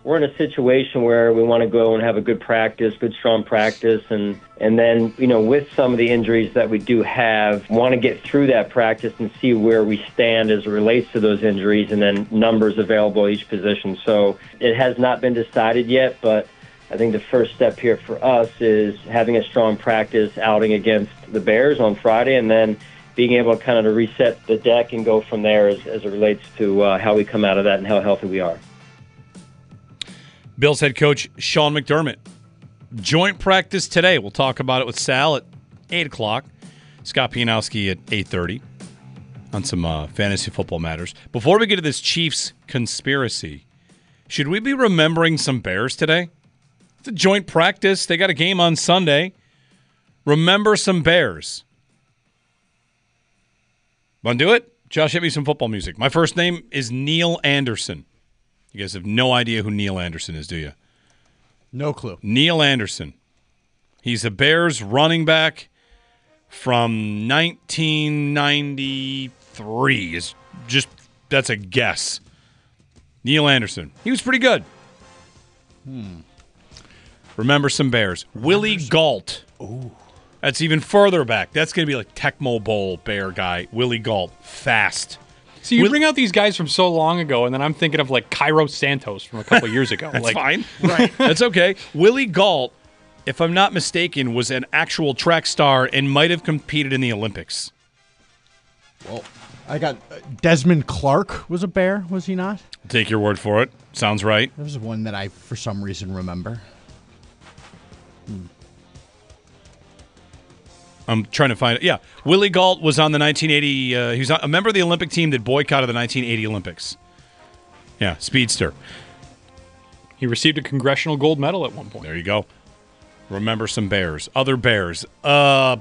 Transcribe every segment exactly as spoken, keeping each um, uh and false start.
we're in a situation where we want to go and have a good practice, good strong practice, and and then, you know, with some of the injuries that we do have, want to get through that practice and see where we stand as it relates to those injuries, and then numbers available at each position. So it has not been decided yet, but I think the first step here for us is having a strong practice outing against the Bears on Friday, and then being able to kind of to reset the deck and go from there as, as it relates to uh, how we come out of that and how healthy we are. Bills head coach Sean McDermott. Joint practice today. We'll talk about it with Sal at eight o'clock. Scott Pianowski at eight thirty on some uh, fantasy football matters. Before we get to this Chiefs conspiracy, should we be remembering some Bears today? It's a joint practice. They got a game on Sunday. Remember some Bears. Want to do it? Josh, hit me some football music. My first name is Neil Anderson. You guys have no idea who Neil Anderson is, do you? No clue. Neil Anderson. He's a Bears running back from nineteen ninety-three. Is just that's a guess. Neil Anderson. He was pretty good. Hmm. Remember some Bears. Remember Willie some... Gault. Ooh. That's even further back. That's going to be like Tecmo Bowl Bear guy. Willie Gault. Fast. So you Will- bring out these guys from so long ago, and then I'm thinking of like Cairo Santos from a couple years ago. That's like, fine. Right. That's okay. Willie Gault, if I'm not mistaken, was an actual track star and might have competed in the Olympics. Well, I got uh, Desmond Clark was a Bear, was he not? Take your word for it. Sounds right. That was one that I, for some reason, remember. Hmm. I'm trying to find it. Yeah, Willie Gault was on the nineteen eighty. Uh, he was a member of the Olympic team that boycotted the nineteen eighty Olympics. Yeah, speedster. He received a congressional gold medal at one point. There you go. Remember some Bears. Other Bears. Uh,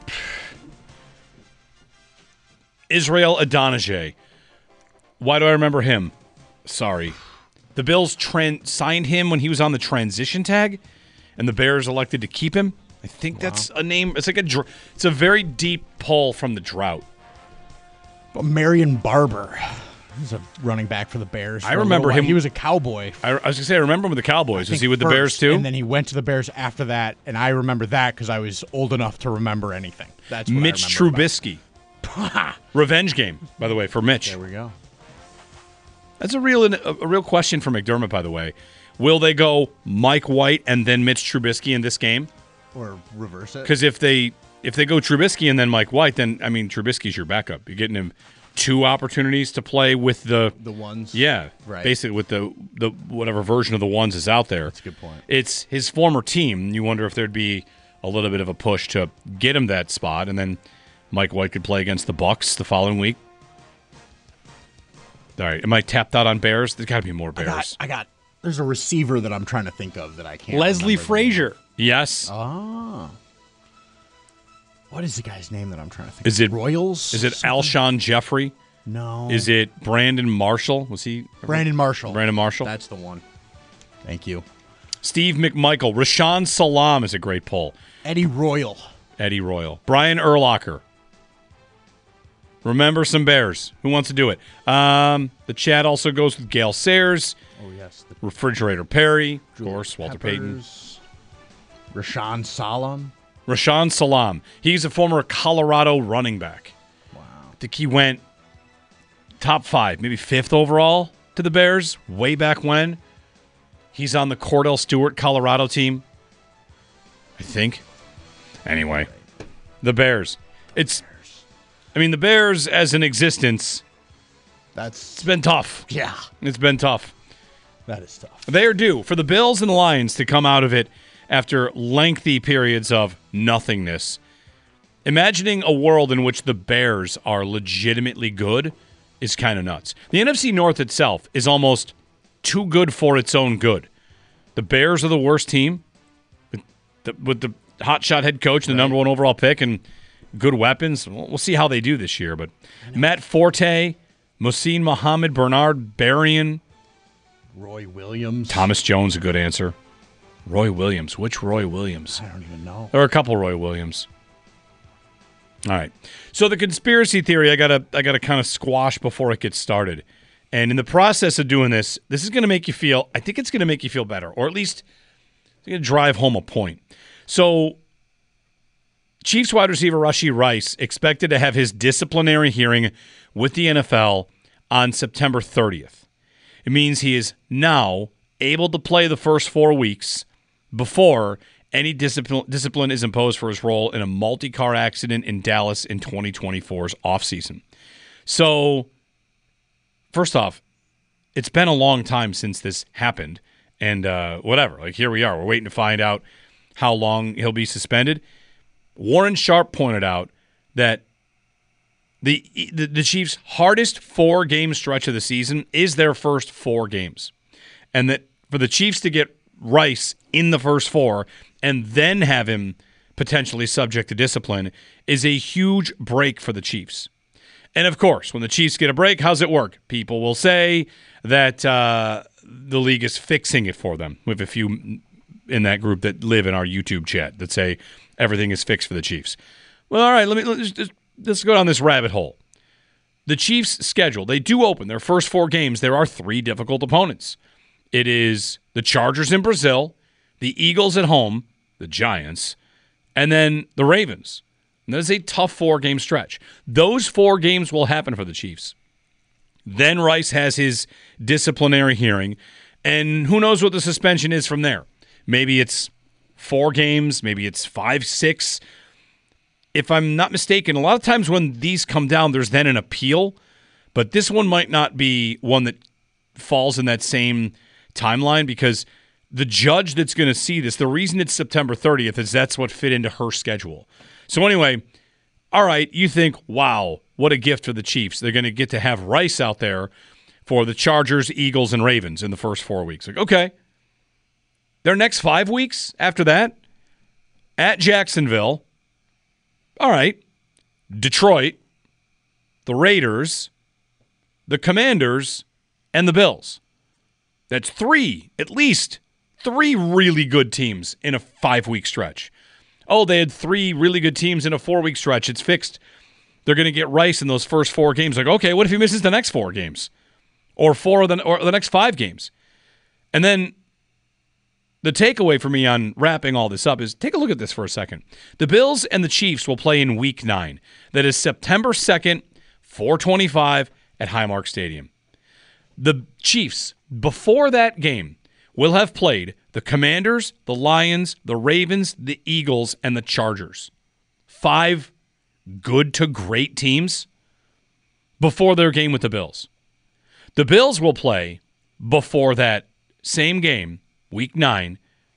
Israel Adonijah. Why do I remember him? Sorry. The Bills tran- signed him when he was on the transition tag, and the Bears elected to keep him. I think wow. that's a name. It's like a. Dr- it's a very deep pull from the drought. Marion Barber. He's a running back for the Bears. For I remember him. He was a Cowboy. I, I was going to say, I remember him with the Cowboys. Was he with first, the Bears too? And then he went to the Bears after that, and I remember that because I was old enough to remember anything. That's what Mitch I remember Trubisky. Revenge game, by the way, for Mitch. There we go. That's a real a, a real question for McDermott, by the way. Will they go Mike White and then Mitch Trubisky in this game? Or reverse it? Because if they if they go Trubisky and then Mike White, then, I mean, Trubisky's your backup. You're getting him two opportunities to play with the the ones. Yeah, right. Basically with the the whatever version of the ones is out there. That's a good point. It's his former team. You wonder if there'd be a little bit of a push to get him that spot, and then Mike White could play against the Bucs the following week. All right, am I tapped out on Bears? There's got to be more Bears. I got, I got. There's a receiver that I'm trying to think of that I can't. Leslie Frazier. Yes. Ah. What is the guy's name that I'm trying to think is of? It Royals? Is it something? Alshon Jeffrey? No. Is it Brandon Marshall? Was he? Brandon Marshall. Brandon Marshall. That's the one. Thank you. Steve McMichael. Rashawn Salam is a great pull. Eddie Royal. Eddie Royal. Brian Urlacher. Remember some Bears. Who wants to do it? Um, the chat also goes with Gale Sayers. Oh, yes. The Refrigerator Perry. Of Julius course, Walter Peppers. Payton. Rashawn Salam. Rashawn Salam. He's a former Colorado running back. Wow. I think he went top five, maybe fifth overall to the Bears way back when. He's on the Cordell Stewart Colorado team, I think. Anyway, the Bears. It's, I mean, the Bears as an existence, That's it's been tough. Yeah. It's been tough. That is tough. They are due for the Bills and the Lions to come out of it after lengthy periods of nothingness. Imagining a world in which the Bears are legitimately good is kind of nuts. The N F C North itself is almost too good for its own good. The Bears are the worst team with the, with the hotshot head coach, the right. number one overall pick, and good weapons. We'll see how they do this year. But Matt Forte, Mohsin Mohammed, Bernard Berrien, Roy Williams. Thomas Jones, a good answer. Roy Williams. Which Roy Williams? I don't even know. There are a couple Roy Williams. All right. So the conspiracy theory I gotta I gotta kind of squash before it gets started. And in the process of doing this, this is going to make you feel, I think it's going to make you feel better, or at least it's going to drive home a point. So, Chiefs wide receiver Rashee Rice expected to have his disciplinary hearing with the N F L on September thirtieth. It means he is now able to play the first four weeks before any discipline, discipline is imposed for his role in a multi-car accident in Dallas in twenty twenty-four's offseason. So, first off, it's been a long time since this happened, and uh, whatever. Like, here we are. We're waiting to find out how long he'll be suspended. Warren Sharp pointed out that the, the the Chiefs' hardest four-game stretch of the season is their first four games. And that for the Chiefs to get Rice in the first four and then have him potentially subject to discipline is a huge break for the Chiefs. And, of course, when the Chiefs get a break, how's it work? People will say that uh, the league is fixing it for them. We have a few in that group that live in our YouTube chat that say everything is fixed for the Chiefs. Well, all right, let me let's, just, let's go down this rabbit hole. The Chiefs' schedule, they do open their first four games. There are three difficult opponents. It is the Chargers in Brazil, the Eagles at home, the Giants, and then the Ravens. And that is a tough four-game stretch. Those four games will happen for the Chiefs. Then Rice has his disciplinary hearing, and who knows what the suspension is from there. Maybe it's four games, maybe it's five, six. If I'm not mistaken, a lot of times when these come down, there's then an appeal, but this one might not be one that falls in that same timeline because the judge that's going to see this, the reason it's September thirtieth is that's what fit into her schedule. So anyway, all right, you think, wow, what a gift for the Chiefs. They're going to get to have Rice out there for the Chargers, Eagles, and Ravens in the first four weeks. Like, okay. Their next five weeks after that, at Jacksonville, all right, Detroit, the Raiders, the Commanders, and the Bills. That's three, at least three really good teams in a five-week stretch. Oh, they had three really good teams in a four-week stretch. It's fixed. They're going to get Rice in those first four games. Like, okay, what if he misses the next four games? Or four of the, or the next five games? And then the takeaway for me on wrapping all this up is take a look at this for a second. The Bills and the Chiefs will play in Week nine. That is September second, four twenty-five at Highmark Stadium. The Chiefs, before that game, will have played the Commanders, the Lions, the Ravens, the Eagles, and the Chargers. Five good to great teams before their game with the Bills. The Bills will play before that same game, Week nine,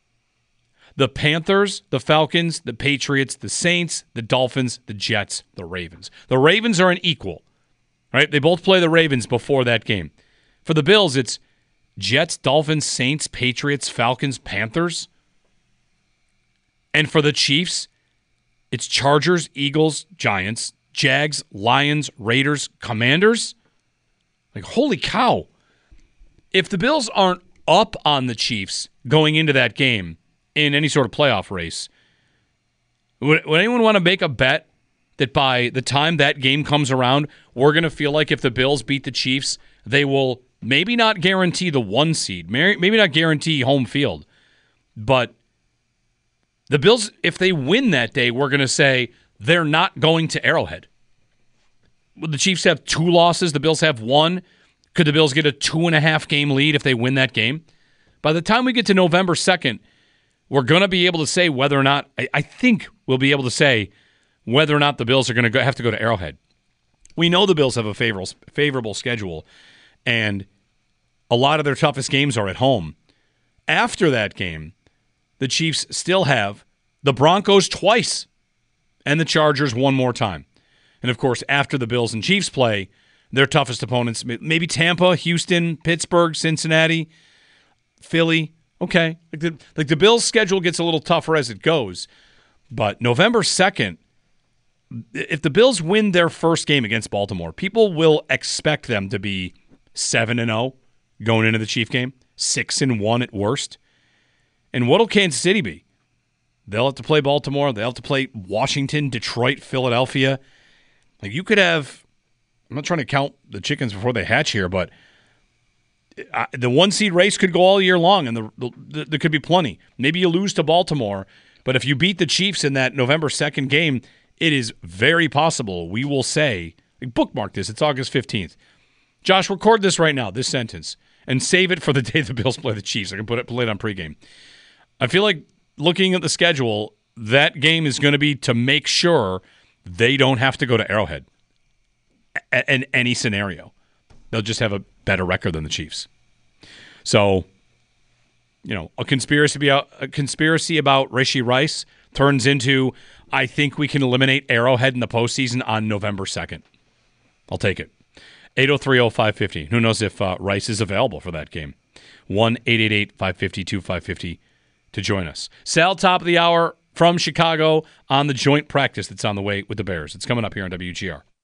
the Panthers, the Falcons, the Patriots, the Saints, the Dolphins, the Jets, the Ravens. The Ravens are an equal, right? They both play the Ravens before that game. For the Bills, it's Jets, Dolphins, Saints, Patriots, Falcons, Panthers. And for the Chiefs, it's Chargers, Eagles, Giants, Jags, Lions, Raiders, Commanders. Like, holy cow. If the Bills aren't up on the Chiefs going into that game in any sort of playoff race, would, would anyone want to make a bet that by the time that game comes around, we're going to feel like if the Bills beat the Chiefs, they will maybe not guarantee the one seed, maybe not guarantee home field, but the Bills, if they win that day, we're going to say they're not going to Arrowhead. Would the Chiefs have two losses? The Bills have one. Could the Bills get a two-and-a-half game lead if they win that game? By the time we get to November second, we're going to be able to say whether or not, I, I think we'll be able to say whether or not the Bills are going to go, have to go to Arrowhead. We know the Bills have a favorable, favorable schedule, and a lot of their toughest games are at home. After that game, the Chiefs still have the Broncos twice and the Chargers one more time. And, of course, after the Bills and Chiefs play, their toughest opponents, maybe Tampa, Houston, Pittsburgh, Cincinnati, Philly. Okay. Like the, like the Bills' schedule gets a little tougher as it goes. But November second, if the Bills win their first game against Baltimore, people will expect them to be seven and oh going into the Chief game, six and one at worst. And what'll Kansas City be? They'll have to play Baltimore. They'll have to play Washington, Detroit, Philadelphia. Like, you could have, I'm not trying to count the chickens before they hatch here, but uh, the one seed race could go all year long, and the, the, there could be plenty. Maybe you lose to Baltimore, but if you beat the Chiefs in that November second game, it is very possible we will say, like, bookmark this, it's August fifteenth. Josh, record this right now, this sentence, and save it for the day the Bills play the Chiefs. I can put it, play it on pregame. I feel like looking at the schedule, that game is going to be to make sure they don't have to go to Arrowhead in any scenario. They'll just have a better record than the Chiefs. So, you know, a conspiracy about, a conspiracy about Rashee Rice turns into, I think we can eliminate Arrowhead in the postseason on November second. I'll take it. eight oh three oh five fifty. Who knows if uh, Rice is available for that game? one eight eight eight five five zero two five five zero to join us. Sal, top of the hour from Chicago on the joint practice that's on the way with the Bears. It's coming up here on W G R.